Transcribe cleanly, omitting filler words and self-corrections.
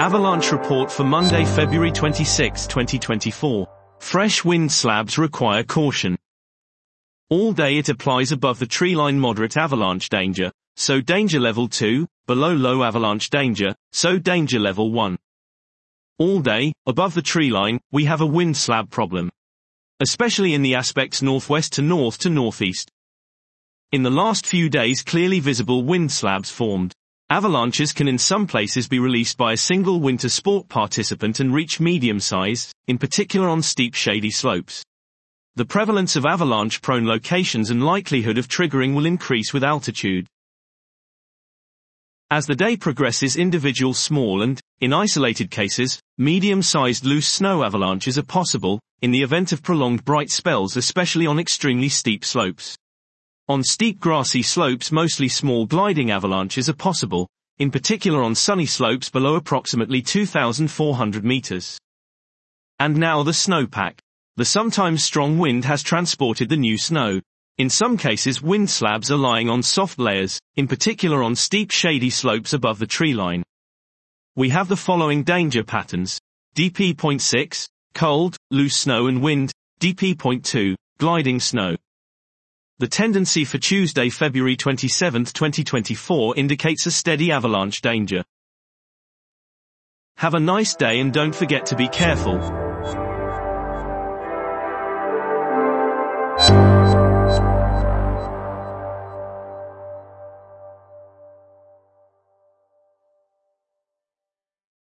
Avalanche report for Monday, February 26, 2024. Fresh wind slabs require caution. All day it applies above the treeline moderate avalanche danger, so danger level 2, below low avalanche danger, so danger level 1. All day, above the treeline, we have a wind slab problem. Especially in the aspects northwest to northeast. In the last few days clearly visible wind slabs formed. Avalanches can in some places be released by a single winter sport participant and reach medium size, in particular on steep shady slopes. The prevalence of avalanche-prone locations and likelihood of triggering will increase with altitude. As the day progresses, individual small and, in isolated cases, medium-sized loose snow avalanches are possible, in the event of prolonged bright spells, especially on extremely steep slopes. On steep grassy slopes mostly small gliding avalanches are possible, in particular on sunny slopes below approximately 2,400 meters. And now the snowpack. The sometimes strong wind has transported the new snow. In some cases wind slabs are lying on soft layers, in particular on steep shady slopes above the treeline. We have the following danger patterns. DP.6, cold, loose snow and wind. DP.2, gliding snow. The tendency for Tuesday, February 27, 2024 indicates a steady avalanche danger. Have a nice day and don't forget to be careful.